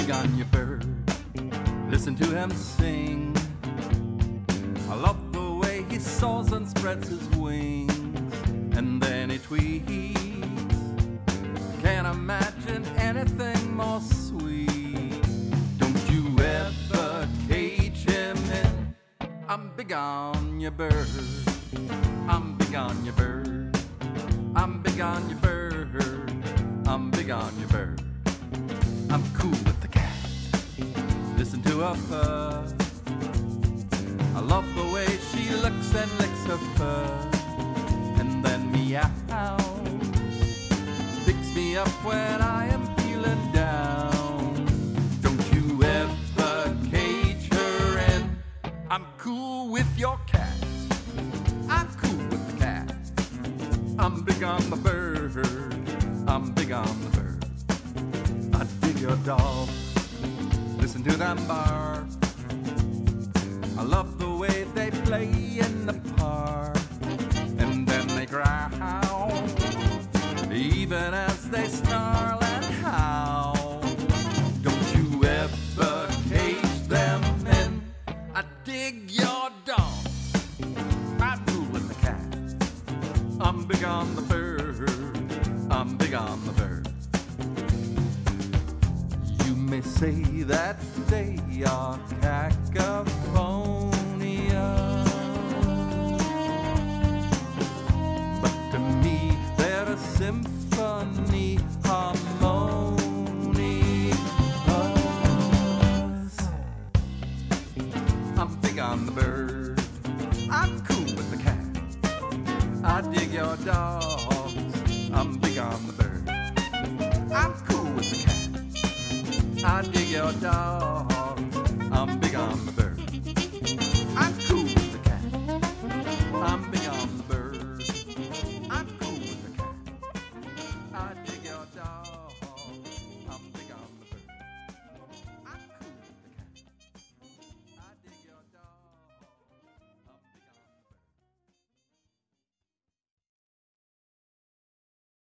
big on your bird. Listen to him sing. I love the way he soars and spreads his wings, and then he tweets. Can't imagine anything more sweet. Don't you ever cage him in. I'm big on your bird. I'm big on your bird. I'm big on your bird. I'm big on your bird. I'm cool with the cat. Listen to her purr. I love the way she looks and licks her fur, and then meows. Picks me up when I am feeling down. Don't you ever cage her in. I'm cool with your cat. I'm cool with the cat. I'm big on the bird. I'm big on the bird. I dig your dog. Listen to them bark. I love the way they play in the park, and then they growl, even as they snarl and howl. Don't you ever cage them in. I dig your dog. I'm cool with the cat. I'm big on the bird. I'm big on the bird. You may say that they are cacophonia, but to me they're a symphony harmonious. I'm big on the bird. I'm cool with the cat. I dig your dogs. I'm big on the bird. I'm cool with the cat. I dig your dogs. I'm big